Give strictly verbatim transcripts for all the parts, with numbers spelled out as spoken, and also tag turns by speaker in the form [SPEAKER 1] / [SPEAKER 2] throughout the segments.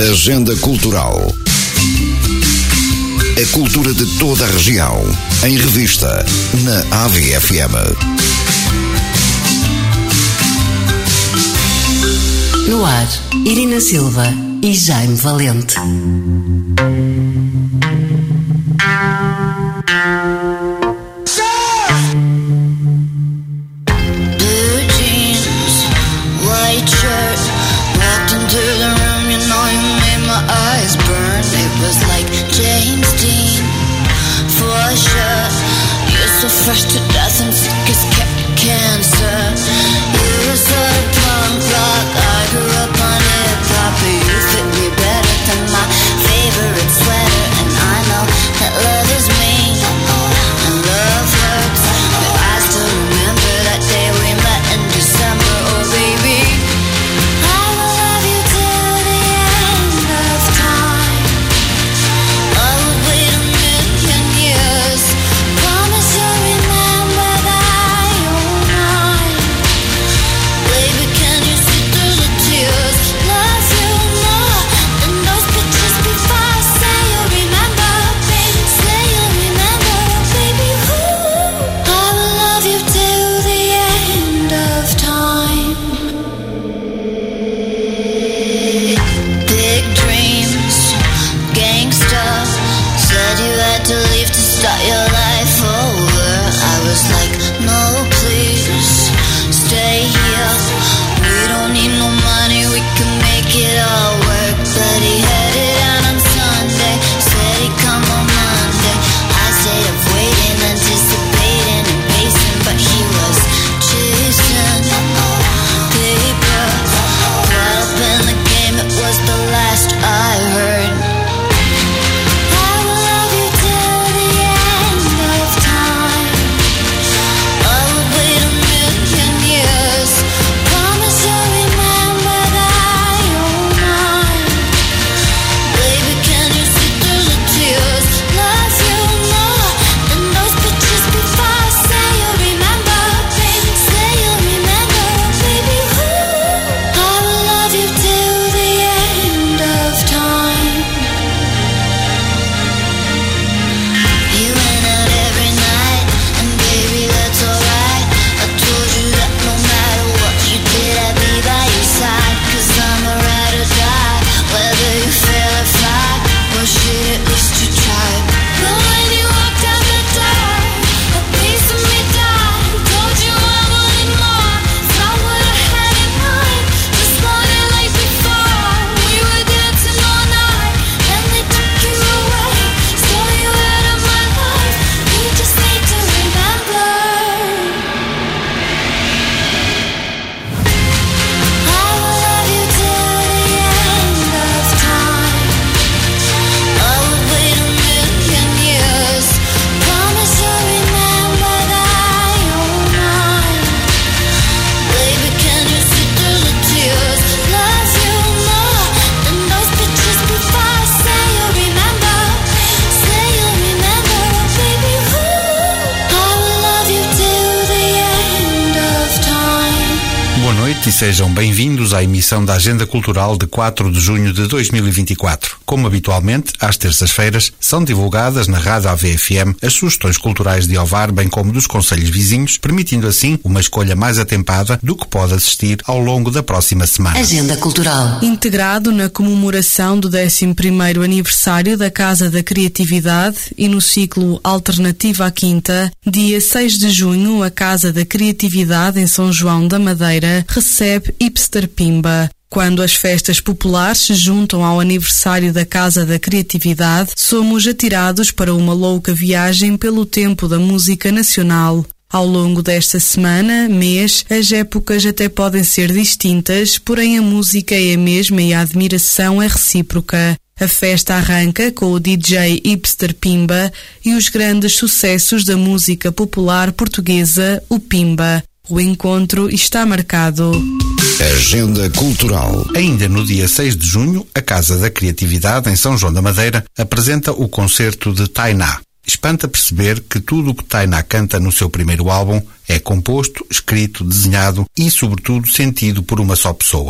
[SPEAKER 1] Agenda Cultural. A cultura de toda a região, em revista, na A V F M.
[SPEAKER 2] No ar, Irina Silva e Jaime Valente.
[SPEAKER 3] Fresh to death and sick as cancer. You were sort of punk rock, I grew up on hip-hop. You fit me better than my favorite sweater. And I know that love is mean and love hurts, but I still remember that day we met in December. Oh baby, I will love you till the end of time. I would wait a million years. Promise you'll remember that you're mine. Baby, can you see through the tears? Love you more than those pictures before I say you'll remember. Baby, say you'll remember. Baby, ooh, I will love you till the end of time. Big dreams, gangsta. Said you had to leave to start your life over. I was like, no, please, stay here. We don't need no money, we can make it all work. But he headed out on Sunday, said he'd come on Monday. I stayed up waiting, anticipating and pacing, but he was chasing paper. Caught up in the game, it was the last I heard. I will love you till the end of time. I would wait a million years. Promise you'll remember that you're mine. Baby, can you see through the tears? Love you more than those pictures before I say you'll remember. Baby, say you'll remember. Baby, ooh, I will love you till the end of time. You went out every night, and baby, that's alright. I told you that no matter what you did, I'd be by your side. Cause I'm a ride or die, whether you fail or fly. Well shit, at least you tried. But when you walked out the door, a piece of me died. Told you I wanted more, not what I had in mind. Just wanted like before, we were dancing all night. Then they took you away, stole you out of my life. You just need to remember. I will love you till the end of time. I would wait a million years. Promise you'll remember that you're mine. Baby, can you see through the tears? Love you more than those pictures before I say you'll remember. Say you'll remember. Baby, ooh, I will love you till the end of time.
[SPEAKER 4] Boa noite e sejam bem-vindos à emissão da Agenda Cultural de quatro de junho de dois mil e vinte e quatro. Como habitualmente, às terças-feiras, são divulgadas na Rádio A V F M as sugestões culturais de Ovar, bem como dos concelhos vizinhos, permitindo assim uma escolha mais atempada do que pode assistir ao longo da próxima semana.
[SPEAKER 2] Agenda Cultural.
[SPEAKER 5] Integrado na comemoração do décimo primeiro aniversário da Casa da Criatividade e no ciclo Alternativa à Quinta, dia seis de junho, a Casa da Criatividade em São João da Madeira recebe Hipster Pimba. Quando as festas populares se juntam ao aniversário da Casa da Criatividade, somos atirados para uma louca viagem pelo tempo da música nacional. Ao longo desta semana, mês, as épocas até podem ser distintas, porém a música é a mesma e a admiração é recíproca. A festa arranca com o D J Hipster Pimba e os grandes sucessos da música popular portuguesa, o Pimba. O encontro está marcado.
[SPEAKER 1] Agenda Cultural.
[SPEAKER 4] Ainda no dia seis de junho, a Casa da Criatividade, em São João da Madeira, apresenta o concerto de Tainá. Espanta perceber que tudo o que Tainá canta no seu primeiro álbum é composto, escrito, desenhado e, sobretudo, sentido por uma só pessoa.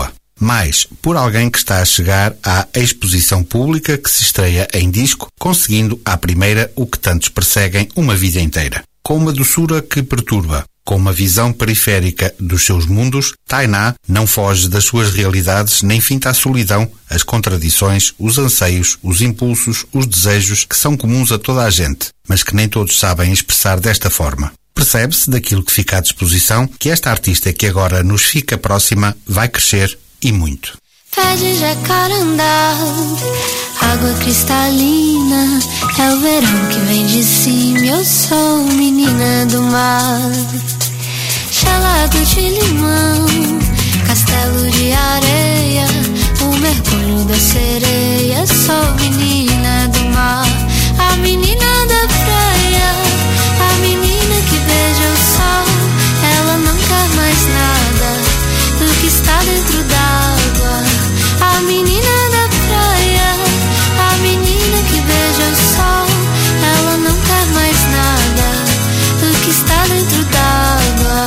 [SPEAKER 4] mais por alguém que está a chegar à exposição pública que se estreia em disco, conseguindo à primeira o que tantos perseguem uma vida inteira. Com uma doçura que perturba, com uma visão periférica dos seus mundos, Tainá não foge das suas realidades nem finta a solidão, as contradições, os anseios, os impulsos, os desejos que são comuns a toda a gente, mas que nem todos sabem expressar desta forma. Percebe-se daquilo que fica à disposição que esta artista que agora nos fica próxima vai crescer e muito.
[SPEAKER 3] Pé de jacarandá, água cristalina, é o verão que vem de cima. Eu sou menina do mar, gelado de limão, castelo de areia, o mergulho da sereia. Sou menina do mar, a menina da praia, a menina que beija o sol. Ela não quer mais nada do que está dentro d'água. A menina da praia, a menina que beija o sol. Ela não quer mais nada do que está dentro d'água.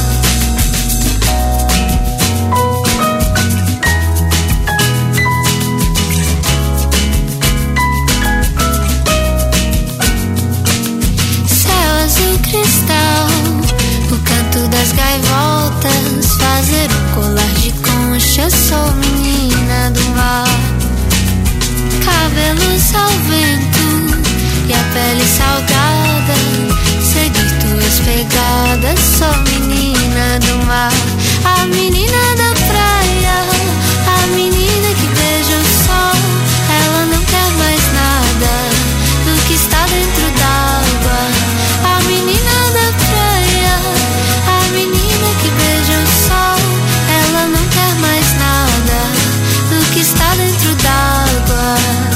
[SPEAKER 3] Céu azul cristal, o canto das gaivotas, fazer um colar de concha. Sou menina do mar, cabelos ao vento e a pele salgada, seguir tuas pegadas. Sou menina do mar, a menina da praia, a menina que beija o sol. Ela não quer mais nada do que está dentro d'água. A menina da praia, a menina que beija o sol. Ela não quer mais nada do que está dentro d'água.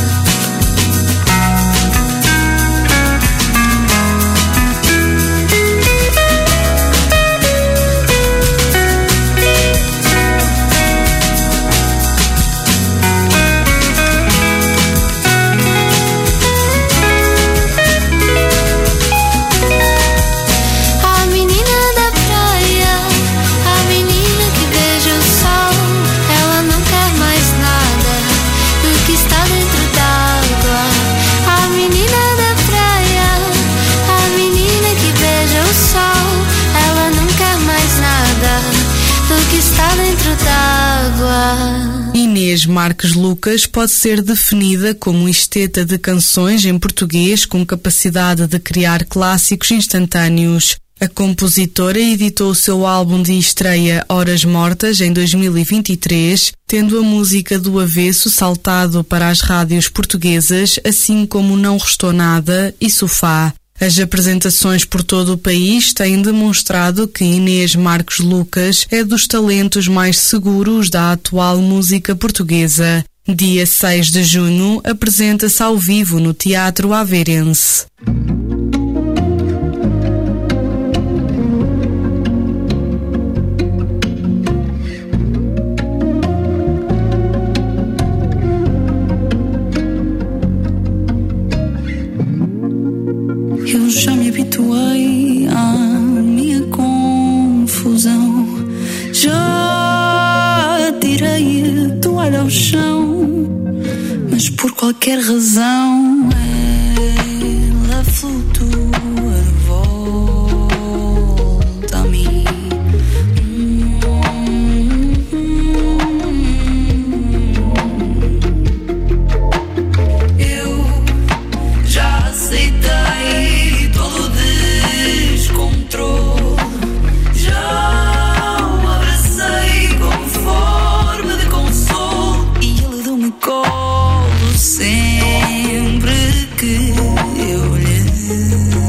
[SPEAKER 5] Inês Marques Lucas pode ser definida como esteta de canções em português com capacidade de criar clássicos instantâneos. A compositora editou o seu álbum de estreia Horas Mortas em dois mil e vinte e três, tendo a música do avesso saltado para as rádios portuguesas, assim como Não Restou Nada e Sofá. As apresentações por todo o país têm demonstrado que Inês Marques Lucas é dos talentos mais seguros da atual música portuguesa. Dia seis de junho, apresenta-se ao vivo no Teatro Aveirense.
[SPEAKER 6] Eu já me habituei à minha confusão, já tirei a toalha ao chão, mas por qualquer razão ela flutua de volta a mim. Eu já aceitei todo o descontrole, já o abracei como forma de consolo, e ele deu-me colo sempre que eu lhe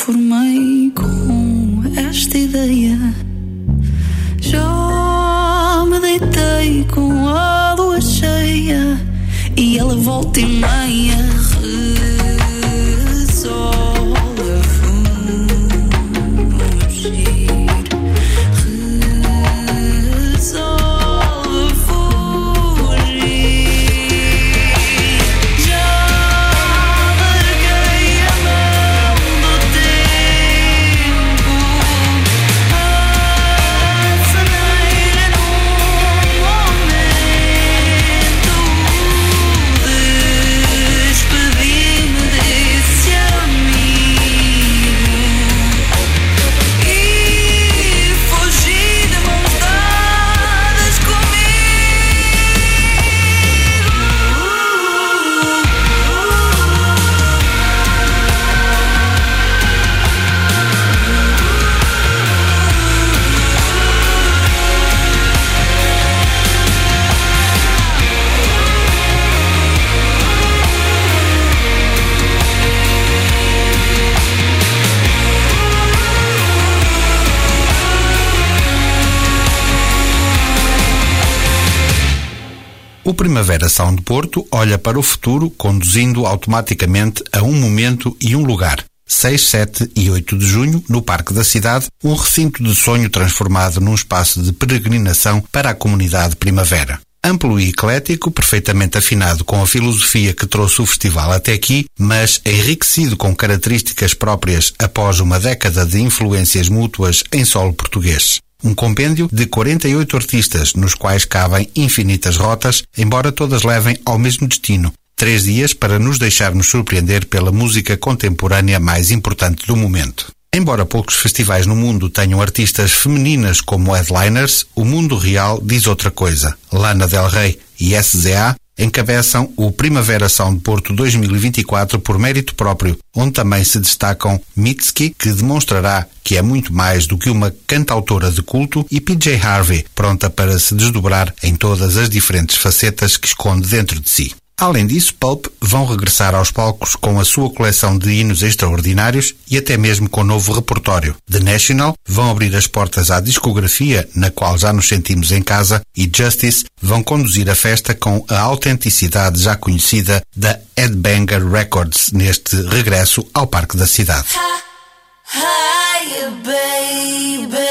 [SPEAKER 6] conformei com esta ideia. Já me deitei com a lua cheia e ela volta e meia resolve fugir, resolve fugir. Já larguei a mão do tempo, acenei num momento, despedi-me desse amigo e fugi de mãos dadas
[SPEAKER 4] O Primavera Sound Porto olha para o futuro, conduzindo automaticamente a um momento e um lugar. seis, sete e oito de junho, no Parque da Cidade, um recinto de sonho transformado num espaço de peregrinação para a comunidade Primavera. Amplo e eclético, perfeitamente afinado com a filosofia que trouxe o festival até aqui, mas enriquecido com características próprias após uma década de influências mútuas em solo português. Um compêndio de quarenta e oito artistas, nos quais cabem infinitas rotas, embora todas levem ao mesmo destino. Três dias para nos deixar-nos surpreender pela música contemporânea mais importante do momento. Embora poucos festivais no mundo tenham artistas femininas como headliners, o mundo real diz outra coisa. Lana Del Rey e S Z A encabeçam o Primavera Sound Porto dois mil e vinte e quatro por mérito próprio, onde também se destacam Mitski, que demonstrará que é muito mais do que uma cantautora de culto, e P J Harvey, pronta para se desdobrar em todas as diferentes facetas que esconde dentro de si. Além disso, Pulp vão regressar aos palcos com a sua coleção de hinos extraordinários e até mesmo com novo repertório. The National vão abrir as portas à discografia, na qual já nos sentimos em casa, e Justice vão conduzir a festa com a autenticidade já conhecida da Headbanger Records neste regresso ao Parque da Cidade.
[SPEAKER 6] Hiya, baby.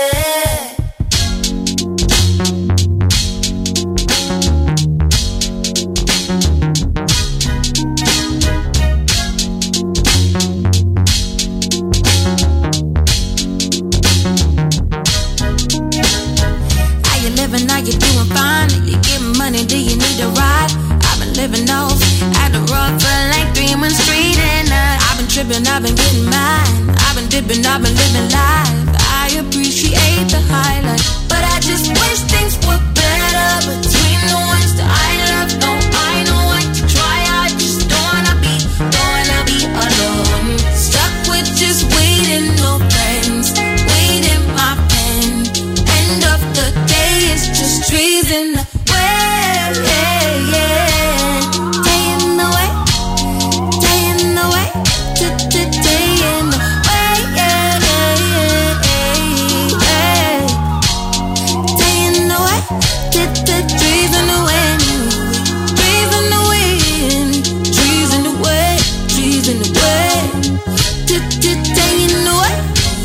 [SPEAKER 7] Now you're doing fine, you getting money, do you need a ride? I've been living off at the rock for like three months straight, and uh, I've been tripping, I've been getting mine, I've been dipping, I've been living life. I appreciate the highlight, but I just wish things were better between the ones that I love. No, I know what to try, I just don't wanna be, don't wanna be alone. Stuck with just waiting, no friends, waiting my pen. End of the day, it's just trees in the way, yeah, yeah. Day in the way, day in the way, day in the way, yeah, yeah, yeah, yeah. Day in the way, trees in the wind, trees in the wind, trees in the way, trees in the way, day in the way.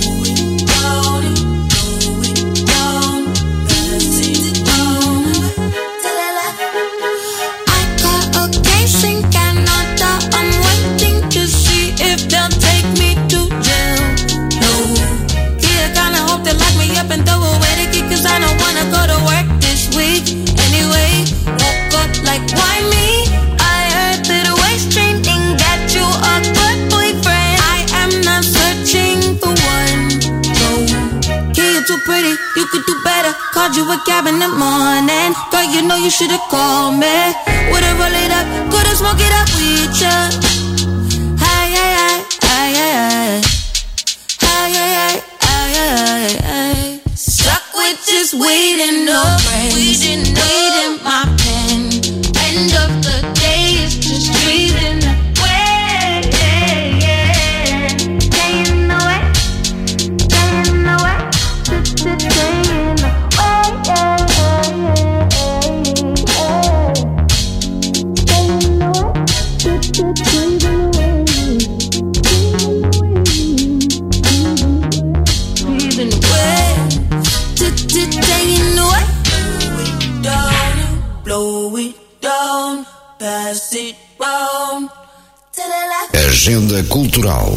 [SPEAKER 7] And throw away the key, cause I don't wanna go to work this week anyway. Woke up like, why me? I heard that a waist training got you a good boyfriend. I am not searching for one, no. Yeah, you're too pretty, you could do better. Called you a cab in the morning. Girl, you know you should've called me. Would've roll it up, could've smoke it up with ya. Hey, hey, hey, hey, hey, hey, hey, hey, hey, hey. Stuck with just waiting, no friends, waiting, waiting my pen. End of the day, it's just trees in the way, yeah, yeah. Day in the way, alone till they left.
[SPEAKER 1] Agenda Cultural.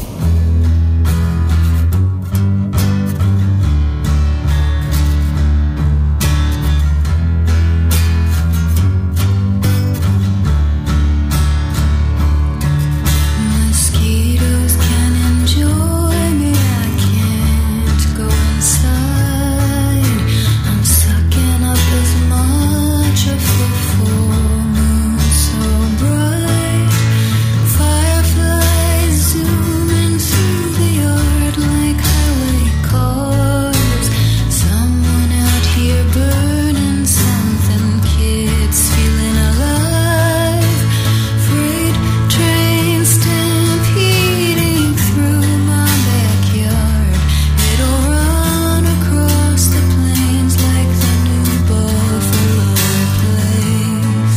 [SPEAKER 3] Mosquitoes can enjoy me, I can't go inside. I'm sucking up as much of the full moon so bright. Fireflies zooming through the yard like highway cars. Someone out here burning something, kids feeling alive. Freight train stampeding through my backyard. It'll run across the plains like the new Buffalo Place.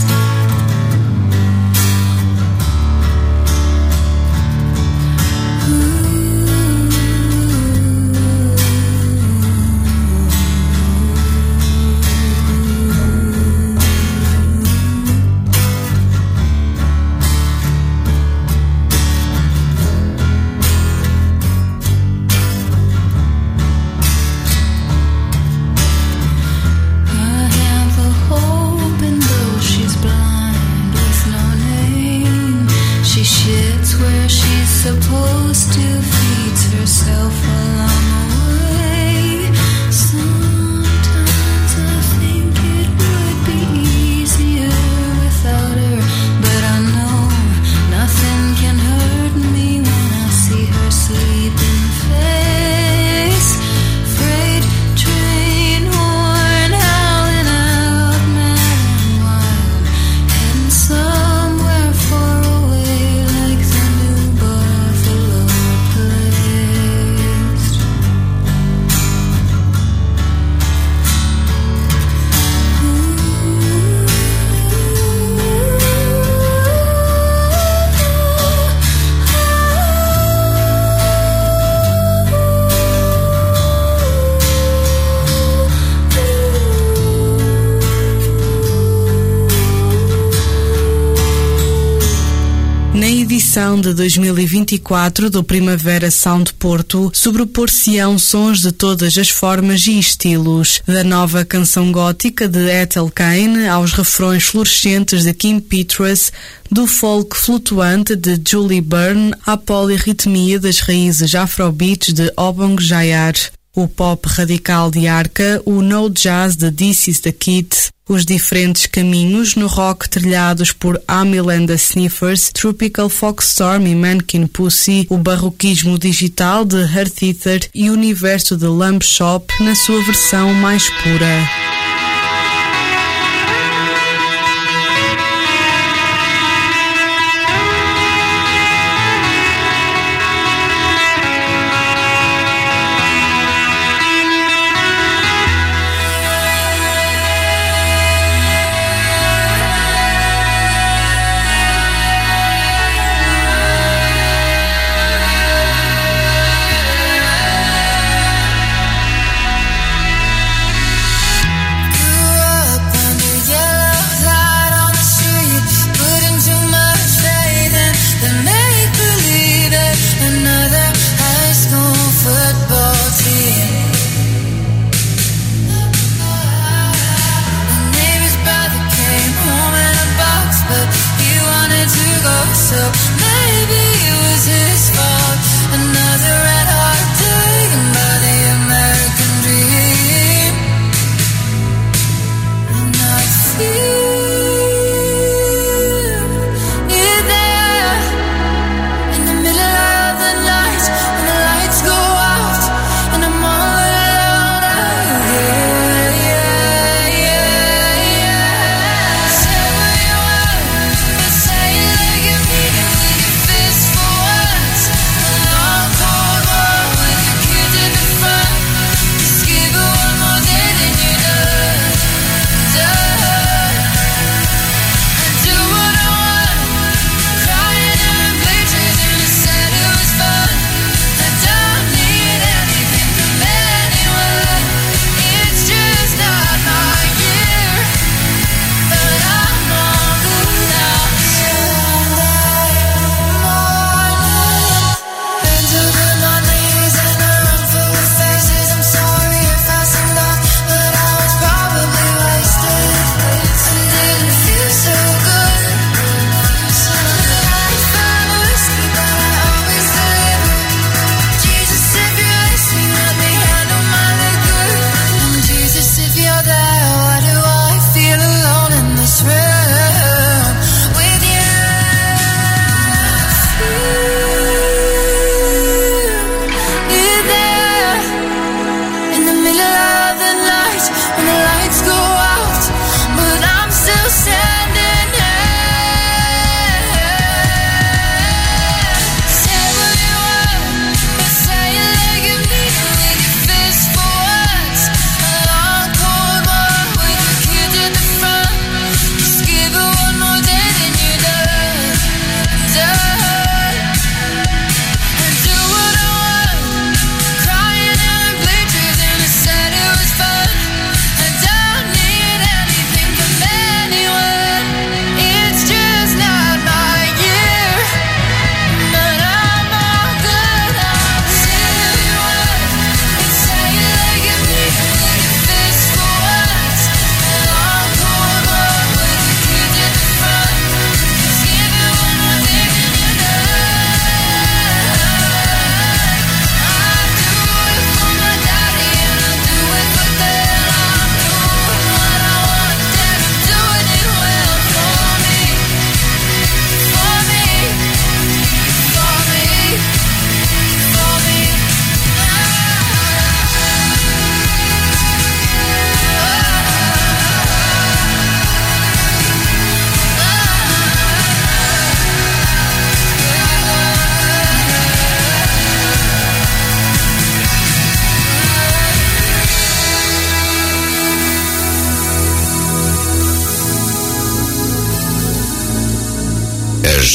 [SPEAKER 3] I have a hope, and though she's blind with no name, she shits where she's supposed to, feeds herself along the way. Sometimes I think it would be easier without her, but I know nothing can hurt me when I see her sleeping face. Freight train horn howling out, mad and wild, heading somewhere far away like the new Buffalo Place.
[SPEAKER 5] Na edição de dois mil e vinte e quatro do Primavera Sound Porto, sobrepor-se-ão sons de todas as formas e estilos, da nova canção gótica de Ethel Cain aos refrões fluorescentes de Kim Petras, do folk flutuante de Julie Byrne à polirritmia das raízes afrobeats de Obong Jayar, o pop radical de Arca, o no jazz de This Is The Kid, os diferentes caminhos no rock trilhados por Amil and the Sniffers, Tropical Foxstorm e Mannequin Pussy, o barroquismo digital de Earth Ether e o universo de Lamb Shop na sua versão mais pura.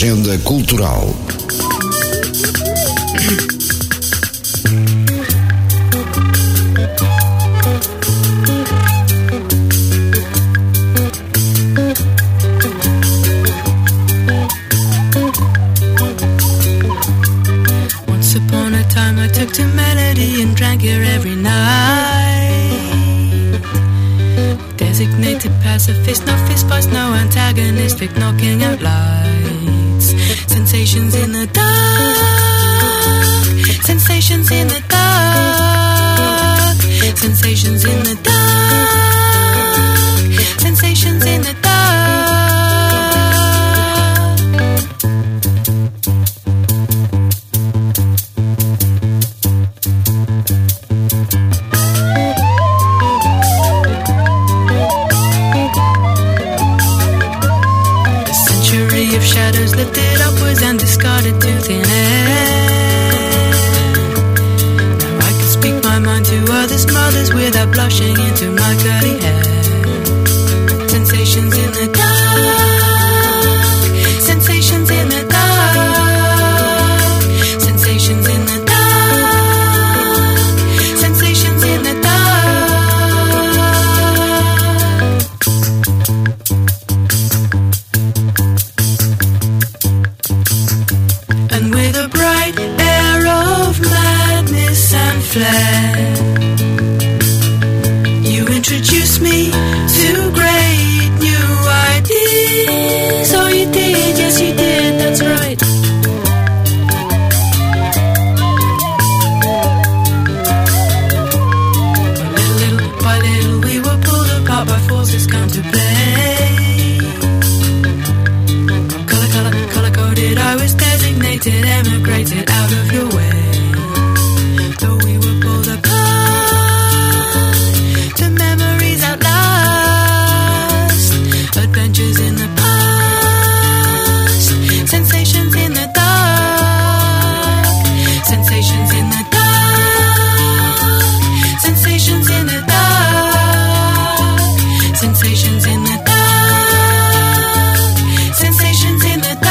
[SPEAKER 1] Agenda Cultural.
[SPEAKER 7] Once upon a time I took to melody and drank here every night. Designated pacifist, no fist fights, no antagonistic, knocking out lights. Sensations in the dark, sensations in the dark, sensations in the dark, sensations in the dark. Shadows lifted upwards and discarded to thin air. Now I can speak my mind to others' mothers without blushing into my curly hair. Sensations in the dark, sensations in the dark, sensations in the dark, sensations in the dark. And with a bright air of madness and flair, you introduced me to great new ideas. Oh, you did, yes you did, that's right. Little, little by little we were pulled apart by forces come to play. Color, color, color coded, I was designated, emigrated out of your way. Though we were pulled apart to memories at last, adventures in the past, sensations in the dark, sensations in the dark, sensations in the dark, sensations in the dark, sensations in the dark.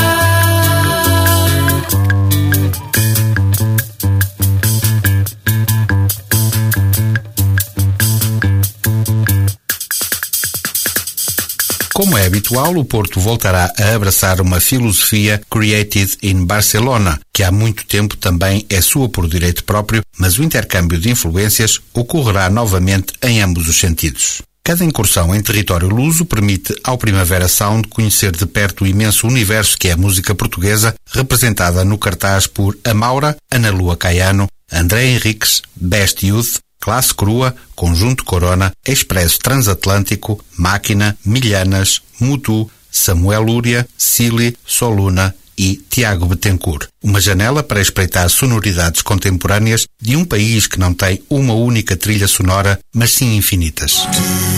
[SPEAKER 4] Como é habitual, o Porto voltará a abraçar uma filosofia created in Barcelona, que há muito tempo também é sua por direito próprio, mas o intercâmbio de influências ocorrerá novamente em ambos os sentidos. Cada incursão em território luso permite ao Primavera Sound conhecer de perto o imenso universo que é a música portuguesa, representada no cartaz por Amaura, Ana Lua Caiano, André Henriques, Best Youth, Classe Crua, Conjunto Corona, Expresso Transatlântico, Máquina, Milhanas, Mutu, Samuel Lúria, Cili, Soluna e Tiago Betancourt. Uma janela para espreitar sonoridades contemporâneas de um país que não tem uma única trilha sonora, mas sim infinitas.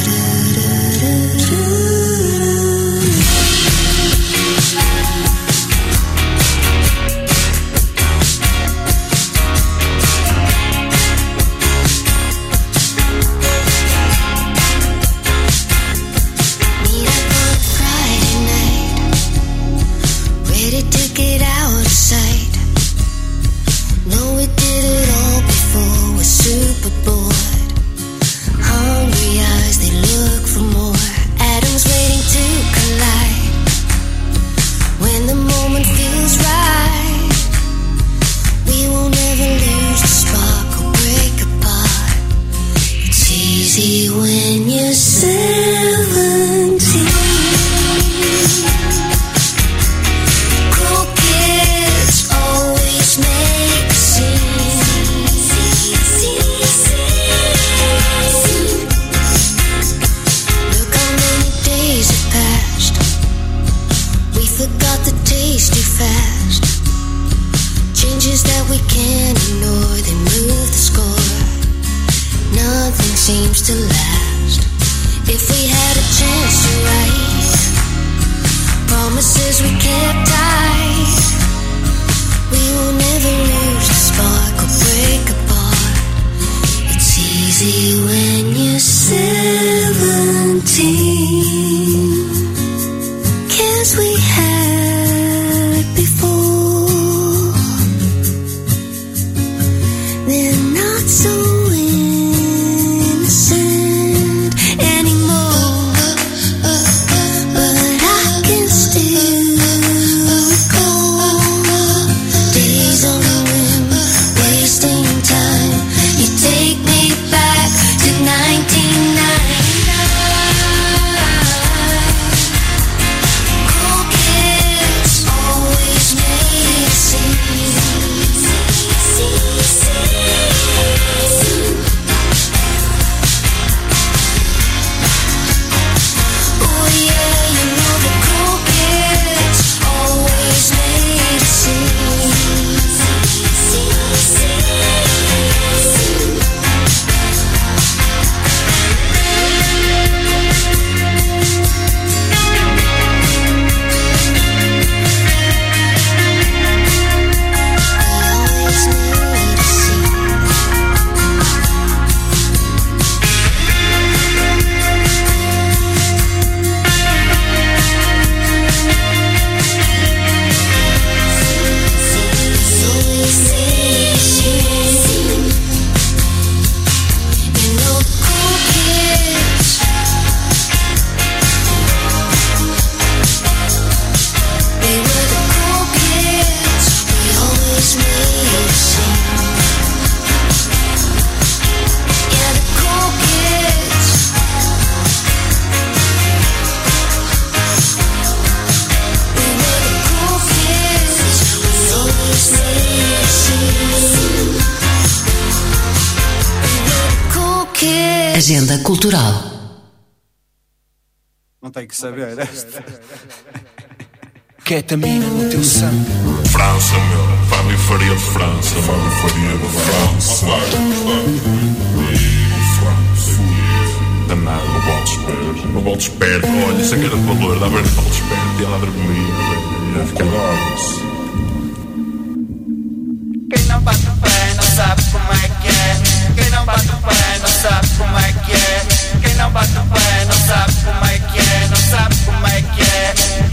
[SPEAKER 3] Seems to last. If we had a chance to write promises we kept tight, we will never lose the spark or break apart. It's easy when you're seventeen, 'cause we have
[SPEAKER 2] Agenda Cultural.
[SPEAKER 4] Não tem que saber esta.
[SPEAKER 8] Ketamina no teu sangue.
[SPEAKER 9] França, meu. Fábio Faria de França. Fábio Faria de França. Danado. Não voltes perto. Não voltes perto. Olha, isso é que era de valor. Dá a ver que voltes perto. E ela a dormir. Cuidado-se.
[SPEAKER 10] Quem não bate o pé não sabe como é que é. Quem não bate o pé não sabe como é que é. Quem não bate o pé não sabe como é que é. Não sabe como é que é.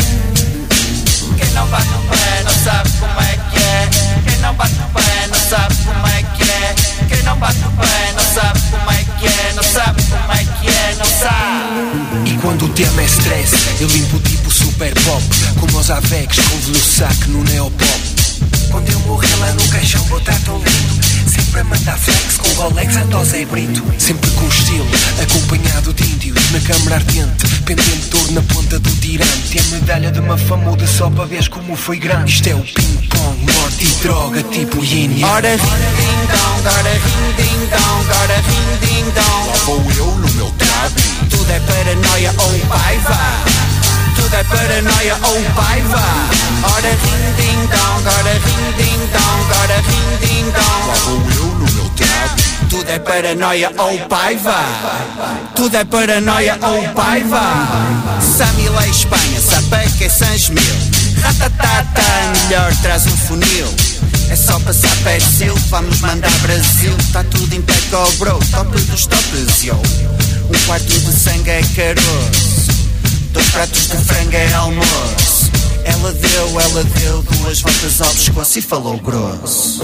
[SPEAKER 10] Quem não bate o pé não sabe como é que é. Quem não bate o pé não sabe como é que é. Quem não bate o pé não sabe como é que é. Não sabe como é que é, não sabe.
[SPEAKER 8] E quando o tema é stress, eu limpo tipo super pop, como os Avex com velosac no neopop. Quando eu morrer lá no caixão vou estar tão lindo, sempre a mandar flex com Rolex a Zé Brito. Sempre com estilo, acompanhado de índios na câmara ardente, pendente de ouro na ponta do tirante. E a medalha de uma famuda só para ver como foi grande. Isto é o ping-pong, morte e droga tipo yin.
[SPEAKER 10] Ora ring ding dong, ora ring ding dong, ora ring ding dong.
[SPEAKER 9] Lá vou eu no meu trabe.
[SPEAKER 10] Tudo é paranoia ou paiva. Tudo é paranoia ou paiva. Ora ring ding dong, ora ring ding dong, ora ring ding dong.
[SPEAKER 9] Lá vou eu no meu trabe.
[SPEAKER 10] Tudo é paranoia ou paiva. Tudo é paranoia ou paiva. Samilé Espanha, Sapeca e Sanjemil. Ratatata, melhor traz um funil. É só passar persil, vamos mandar Brasil. Tá tudo em peco, bro, top dos tops, yo. Um quarto de sangue é caroço. Dois pratos de frango é almoço. Ela deu, ela deu duas voltas ao pescoço e falou grosso.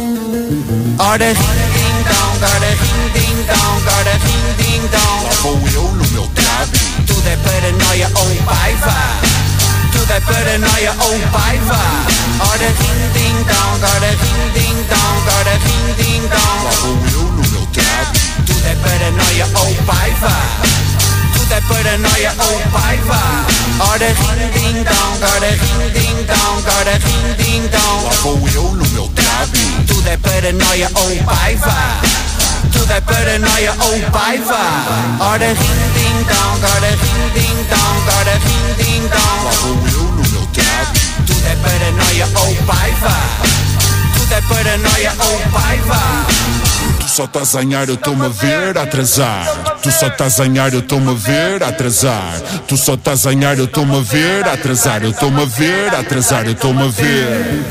[SPEAKER 10] Ora ring ding dong, ora ring ding dong, ora ring ding dong.
[SPEAKER 9] Lá vou eu no meu trabe.
[SPEAKER 10] Tudo é paranoia ou paiva. Tudo é paranoia ou paiva. Ora ring ding dong, ora ring ding dong, ora ring ding dong.
[SPEAKER 9] Lá vou eu no meu trabe.
[SPEAKER 10] Tudo é paranoia ou paiva. Tudo é paranoia ou paiva. Ora ring ding dong, ora ring ding dong, ora ring ding dong.
[SPEAKER 9] Lá vou eu no meu trabe.
[SPEAKER 10] Tudo é paranoia ou paiva. Tudo é paranoia ou paiva. Ora ring ding dong, ora ring ding dong, ora ring ding dong.
[SPEAKER 9] Lá vou eu no meu trabe.
[SPEAKER 10] Tudo é paranoia ou paiva. Tudo é paranoia ou paiva.
[SPEAKER 9] Tu só estás a zanhar, eu estou-me a ver a atrasar. Tu só estás a zanhar, eu estou-me a ver a atrasar. Tu só estás a zanhar, eu estou-me a ver a atrasar. Eu estou-me a ver a atrasar, eu estou-me a ver.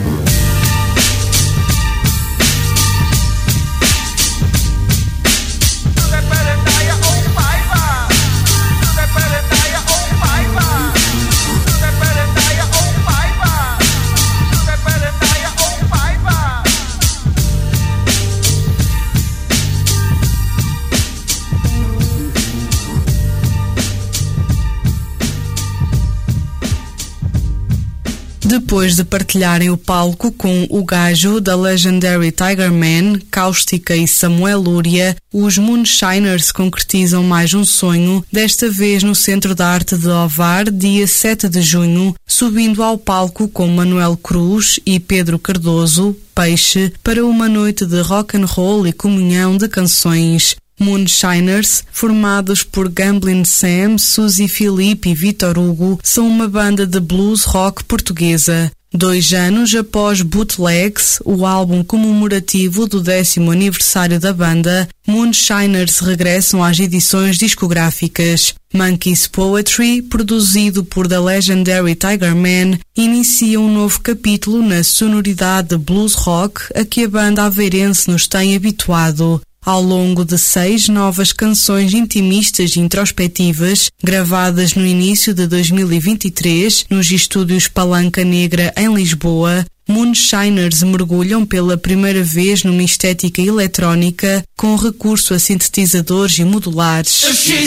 [SPEAKER 5] Depois de partilharem o palco com o Gajo da Legendary Tiger Man, Cáustica e Samuel Lúria, os Moonshiners concretizam mais um sonho, desta vez no Centro de Arte de Ovar, dia sete de junho, subindo ao palco com Manuel Cruz e Pedro Cardoso, Peixe, para uma noite de rock and roll e comunhão de canções. Moonshiners, formados por Gamblin' Sam, Suzy Filipe e Vitor Hugo, são uma banda de blues rock portuguesa. Dois anos após Bootlegs, o álbum comemorativo do décimo aniversário da banda, Moonshiners regressam às edições discográficas. Monkey's Poetry, produzido por The Legendary Tiger Man, inicia um novo capítulo na sonoridade de blues rock a que a banda aveirense nos tem habituado. Ao longo de seis novas canções intimistas e introspectivas, gravadas no início de dois mil e vinte e três, nos estúdios Palanca Negra, em Lisboa, Moonshiners mergulham pela primeira vez numa estética eletrónica com recurso a sintetizadores e modulares.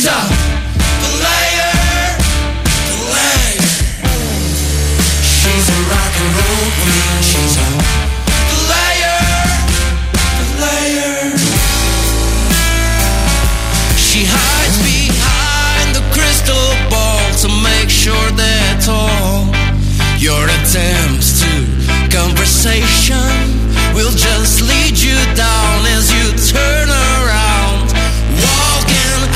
[SPEAKER 11] She hides behind the crystal ball to make sure that all your attempts to conversation will just lead you down as you turn around, walking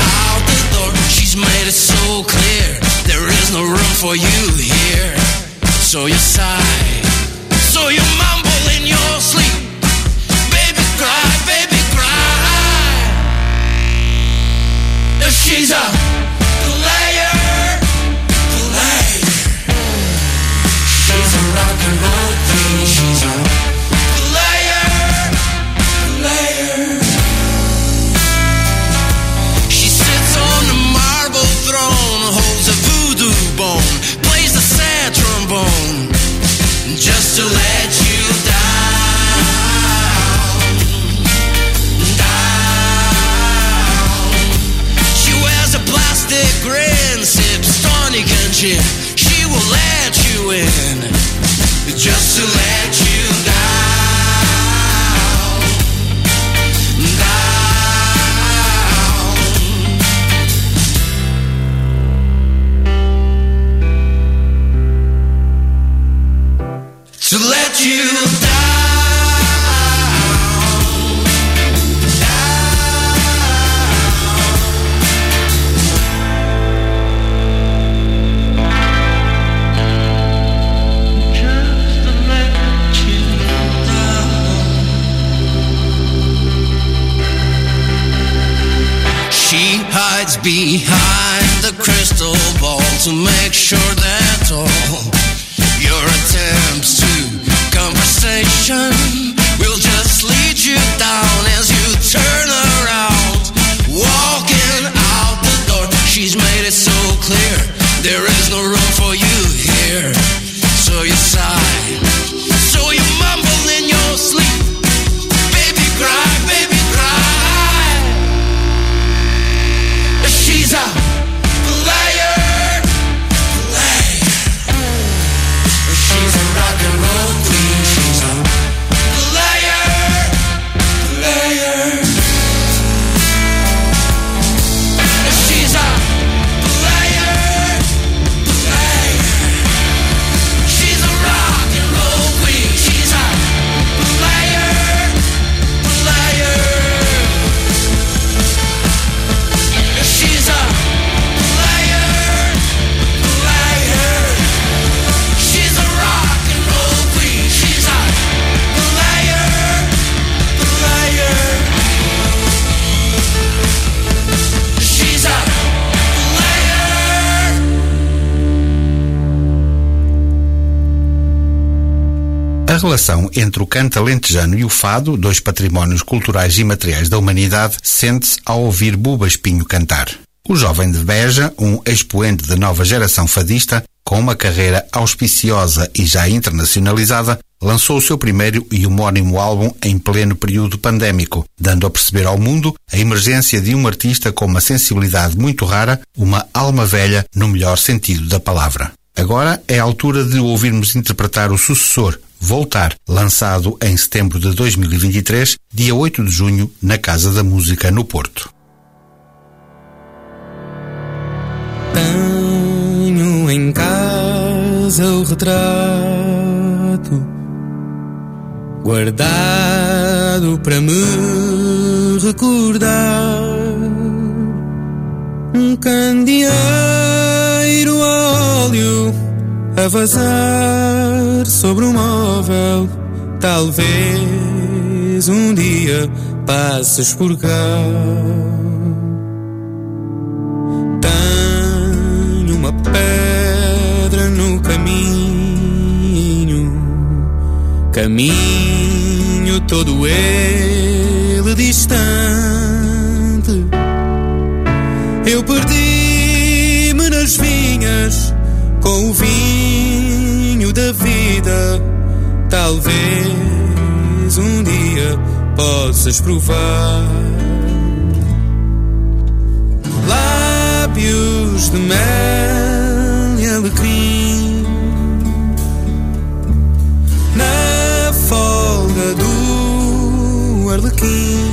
[SPEAKER 11] just to let you down, down. She wears a plastic grin, sips tonic and gin. She will let you in, just to let you down, down. To let you down. Hides behind the crystal ball to make sure that all your attempts to conversation will just lead you down as you turn around, walking out the door. She's made it so clear there is no room for you here. So you sigh, so you mumble in your sleep, baby cry, baby cry. She's a player, player. She's a rock and roll queen. She's a player, player. She's a player, player. She's a rock and roll queen. She's a player, player. She's a player, player. She's a rock and roll queen. She's a player, player. She's a player.
[SPEAKER 4] A relação entre o canto alentejano e o fado, dois patrimónios culturais e materiais da humanidade, sente-se ao ouvir Buba Espinho cantar. O jovem de Beja, um expoente da nova geração fadista, com uma carreira auspiciosa e já internacionalizada, lançou o seu primeiro e homónimo álbum em pleno período pandémico, dando a perceber ao mundo a emergência de um artista com uma sensibilidade muito rara, uma alma velha no melhor sentido da palavra. Agora é a altura de o ouvirmos interpretar o sucessor, Voltar, lançado em setembro de dois mil e vinte e três, dia oito de junho, na Casa da Música, no Porto.
[SPEAKER 12] Tenho em casa o retrato guardado para me recordar, um candeeiro a óleo a vazar sobre o móvel. Talvez um dia passes por cá. Tenho uma pedra no caminho, caminho todo ele distante. Eu perdi-me nas vinhas com o vinho da vida. Talvez um dia possas provar lábios de mel e alecrim na folga do arlequim.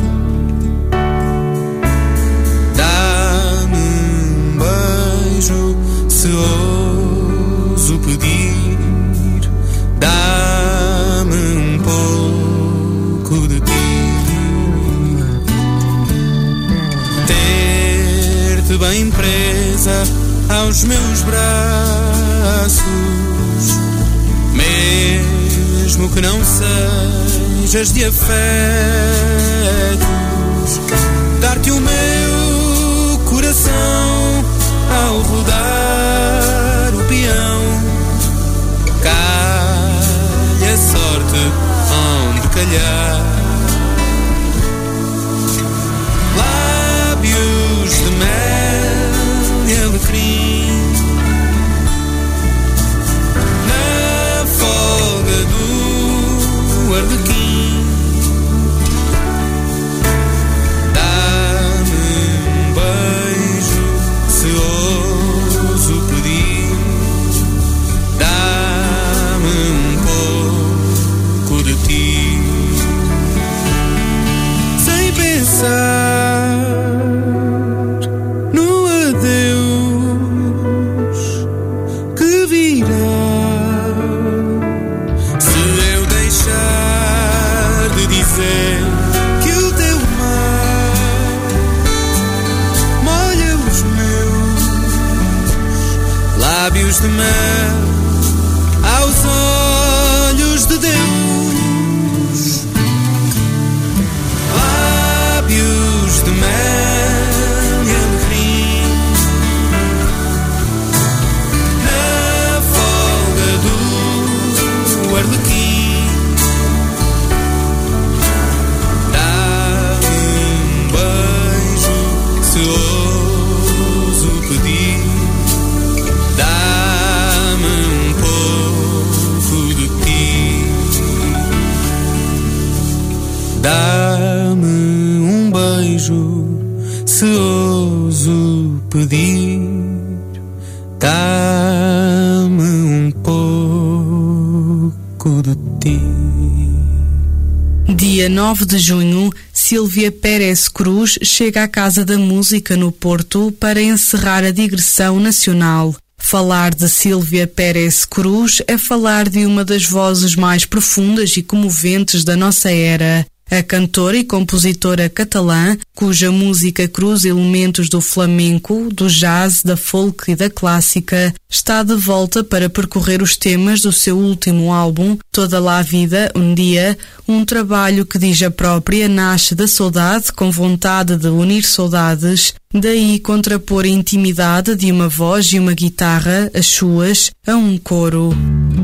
[SPEAKER 12] Dá-me um beijo se ouso pedir, dá-me um pouco de ti. Ter-te bem presa aos meus braços, mesmo que não sejas de afetos, dar-te o meu coração ao rodar o peão. Calha a sorte onde calhar. Lábios de mel e alecrim na folga dizer que o teu mar molha os meus lábios de mel aos olhos de Deus. Lábios de mel e alecrim na folga do arlequim. Dá-me um beijo se ouso pedir. Dá-me um pouco de ti. Dá-me um beijo se ouso pedir. Dá-me um pouco de ti.
[SPEAKER 5] Dia nove de junho, Sílvia Pérez Cruz chega à Casa da Música no Porto para encerrar a digressão nacional. Falar de Sílvia Pérez Cruz é falar de uma das vozes mais profundas e comoventes da nossa era. A cantora e compositora catalã, cuja música cruza elementos do flamenco, do jazz, da folk e da clássica, está de volta para percorrer os temas do seu último álbum, Toda lá a Vida, um Dia, um trabalho que, diz a própria, nasce da saudade com vontade de unir saudades, daí contrapor a intimidade de uma voz e uma guitarra, as suas, a um coro.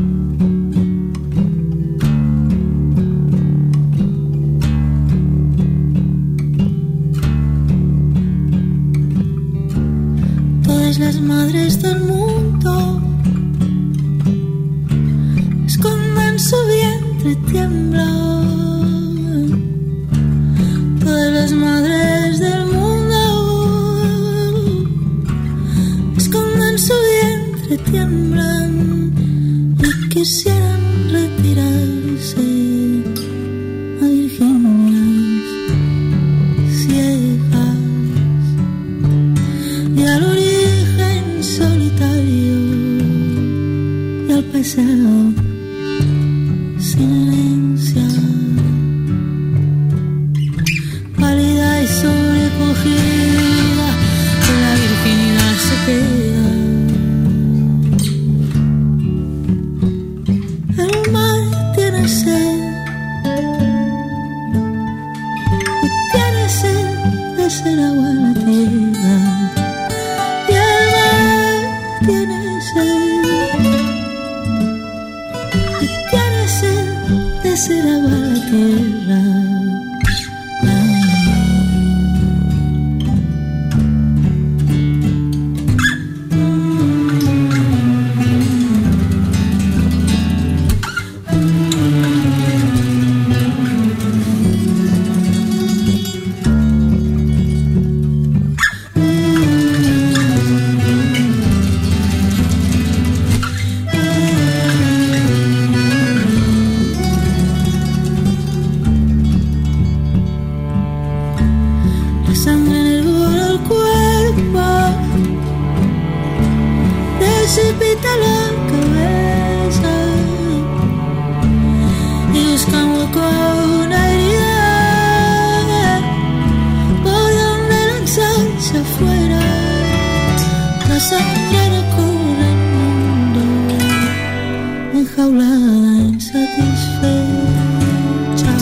[SPEAKER 13] Las madres del mundo escondan su vientre, tiemblan. Todas las madres del mundo escondan su vientre, tiemblan y quisieran retirarse a Virginias ciegas y al origen solitario y al pasado sin herencia, pálida y sobrecogida, la virginidad se queda. El mar tiene sed y tiene sed de ser agua en la tierra. Tiene sed y tiene sed de ser agua en la tierra. Precipita la cabeza y busca un hueco, una herida por donde lanzarse afuera. La sangre recorre el mundo enjaulada, insatisfecha.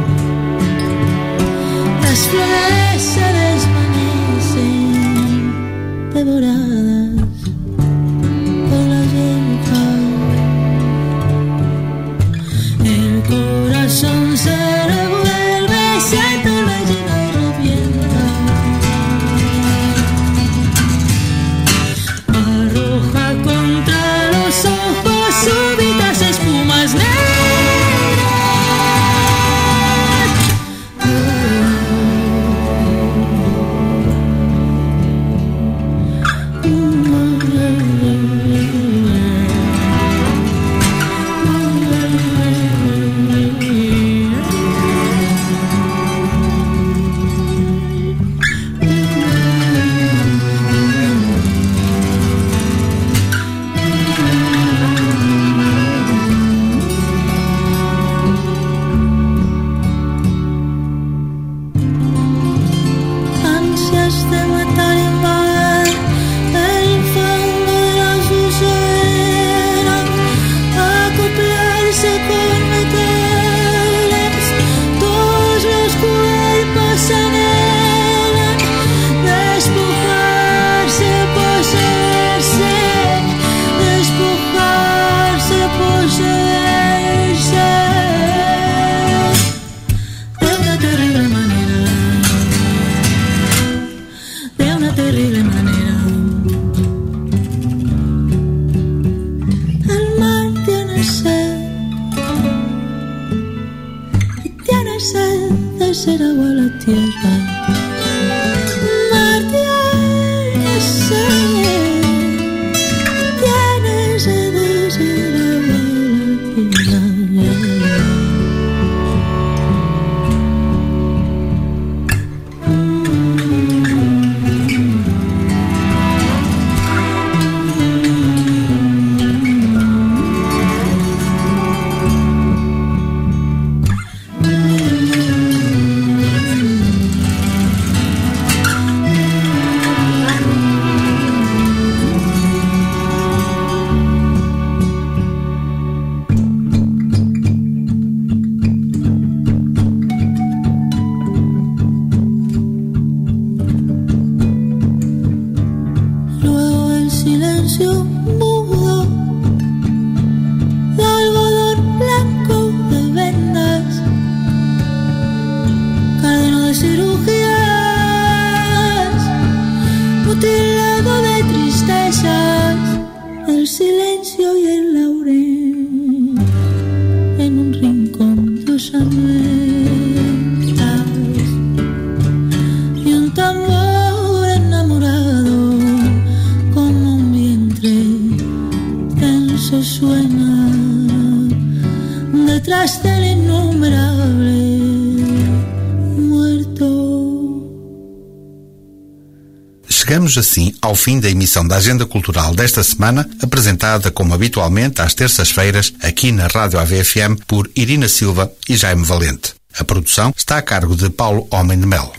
[SPEAKER 13] Las flores se desvanecen devoradas por la vieja. El corazón se revuelve, siento la llena y revienta. Arroja contra los ojos súbitas espumas negras. sed de ser agua la tierra. Mar tiene sed, tiene sed de ser agua la tierra.
[SPEAKER 4] Chegamos assim ao fim da emissão da Agenda Cultural desta semana, apresentada como habitualmente às terças-feiras aqui na Rádio A V F M por Irina Silva e Jaime Valente. A produção está a cargo de Paulo Homem de Melo.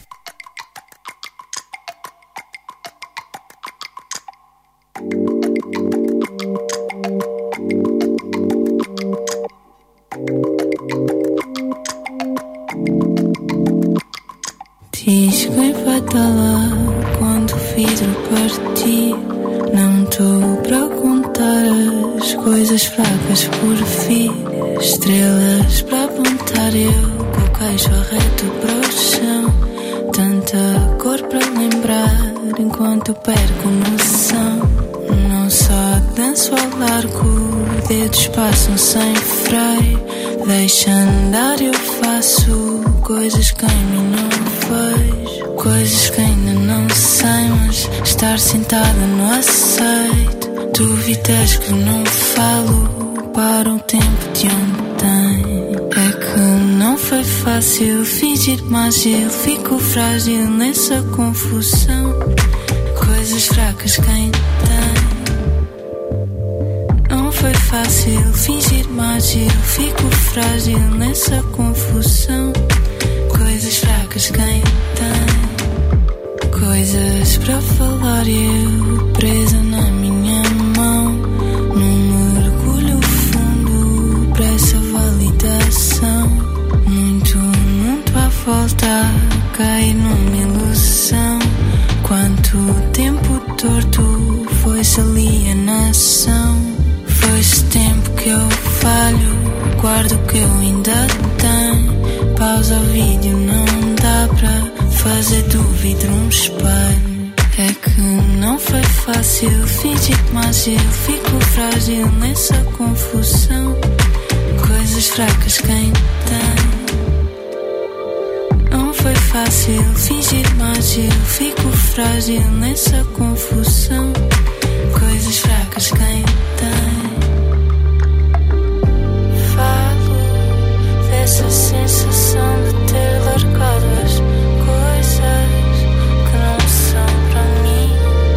[SPEAKER 7] Diz quem vai estar lá quando o vidro partir. Não estou para contar as coisas fracas por vir. Estrelas para apontar, eu com o queixo arreto para o chão. Tanta cor para lembrar enquanto perco noção. Não só danço ao largo, dedos passam sem freio. Deixa andar, eu faço coisas que em mim não vejo. Coisas que ainda não sei, mas estar sentada não aceito. Duvidas que não falo para o tempo de ontem. É que não foi fácil fingir mais ágil. Fico frágil nessa confusão. Coisas fracas quem tem. Não foi fácil fingir mais ágil. Fico frágil nessa confusão. Coisas fracas quem tem. Coisas para falar e eu presa na minha mão. Num mergulho fundo para essa validação. Muito mundo à volta a cair numa ilusão. Quanto tempo torto foi-se alienação. Foi-se tempo que eu falho, guardo o que eu ainda tenho. Pausa o vídeo, não dá para fazer do vidro um espelho. É que não foi fácil fingir mais eu fico frágil nessa confusão. Coisas fracas quem tem. Não foi fácil fingir mais eu fico frágil nessa confusão. Coisas fracas quem tem. Falo dessa sensação de ter largado as coisas que não são para mim.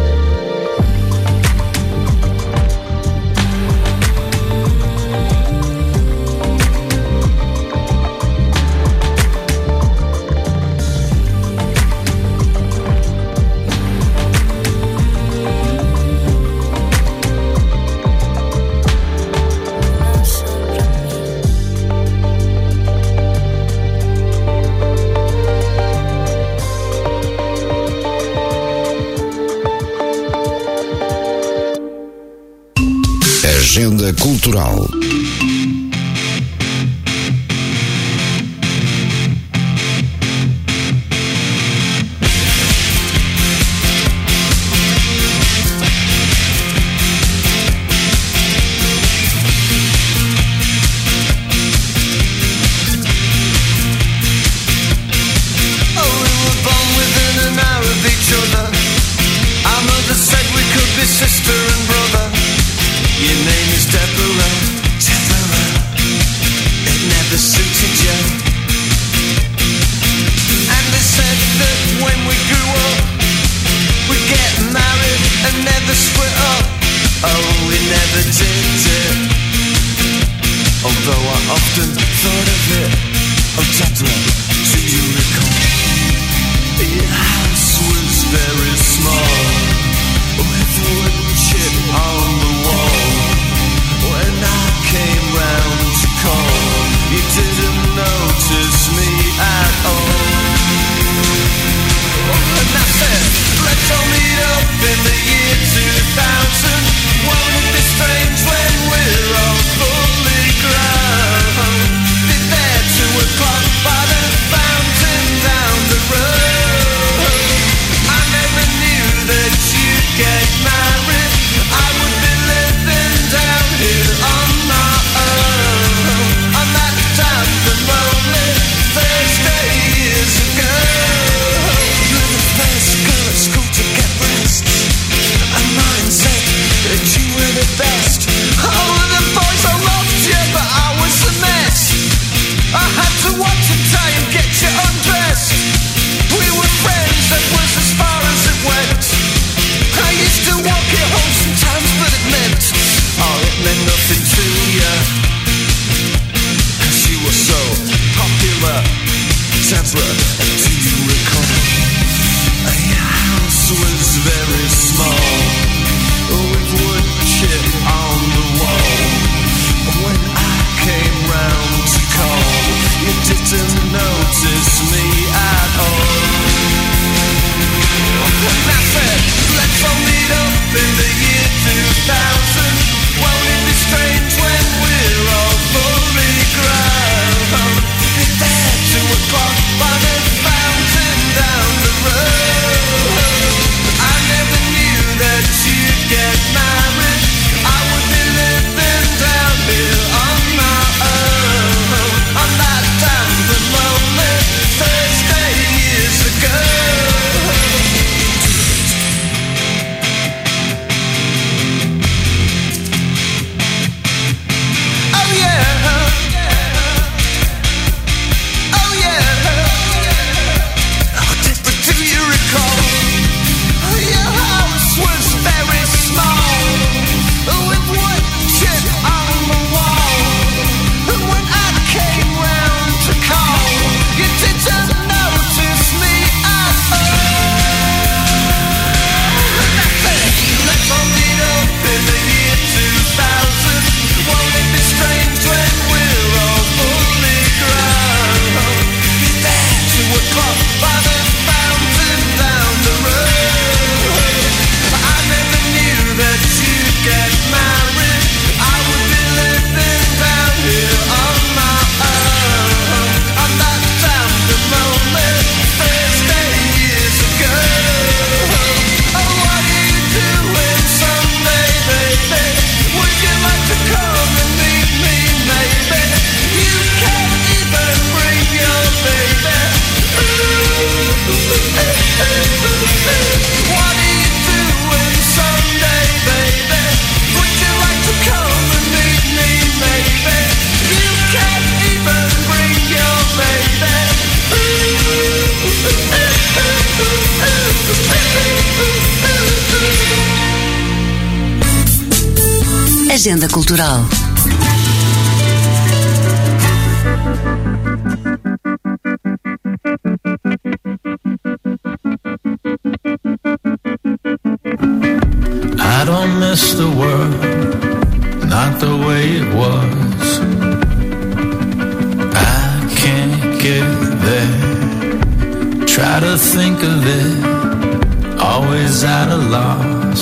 [SPEAKER 1] Agenda Cultural.
[SPEAKER 11] suited you. And they said that when we grew up, we'd get married and never split up. Oh, we never did it. Although I often thought of it. Oh, Deborah, do you recall? Your house was very small, with wood chip on the wall. When I came round to call, you didn't notice me at all. And I said, let's all meet up in the year two thousand. Won't it be strange when we're all fully grown? Be there two o'clock by the fountain down the road. I never knew that you'd get married. I would be living down here on my own, on that damp and lonely Thursday years ago. You were the first girl at school to get breasts, and mine said that you were the best. All of the boys I loved you, but I was a mess. I had to watch and try and get you undressed. We were friends, that was as far as it went. I used to walk you home sometimes, but it meant, oh, it meant nothing to you, 'cause you were so popular. Deborah, do you recall? Your house was very small, with wood chip on the wall. When I came round to call, you didn't notice me at all. And I said, let's all meet up in the year two thousand. Won't it be strange when we're all fully grown? Be there two o'clock by the fountain down the road. I never knew that you'd get married. I would be living down here on my own, on that damp and lonely Thursday years ago. Oh yeah, oh yeah. Oh, Deborah, do you recall? Your house was very small, with wood chip on the wall. And when I came round to call, you didn't notice me at all. And I said, let's all meet up in the year two thousand. Won't it be strange when we're all fully grown? Be there two o'clock by the fountain down the road. I never knew that you'd get married. I would be living down here on my own, on that damp and lonely Thursday years ago. Oh, what are you doing Sunday, baby? Would you like to come and meet me, maybe? You can't even bring your baby. What are you doing Sunday, baby? Would you like to come and meet me, maybe? You can't even bring your baby.
[SPEAKER 2] Agenda Cultural.
[SPEAKER 14] I don't miss the world, not the way it was. I can't get there. Try to think of it, always at a loss.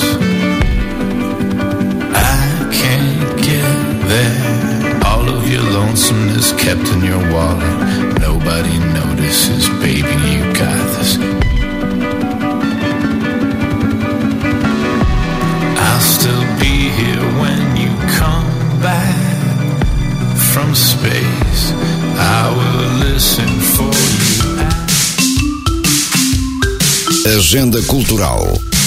[SPEAKER 14] I can't get there. All of your lonesomeness kept in your wallet. Nobody notices, baby, you got this. I'll still be here when you come back from space. I will listen for you.
[SPEAKER 1] Agenda Cultural.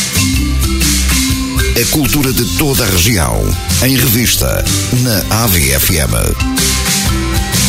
[SPEAKER 1] A cultura de toda a região, em revista, na A V F M.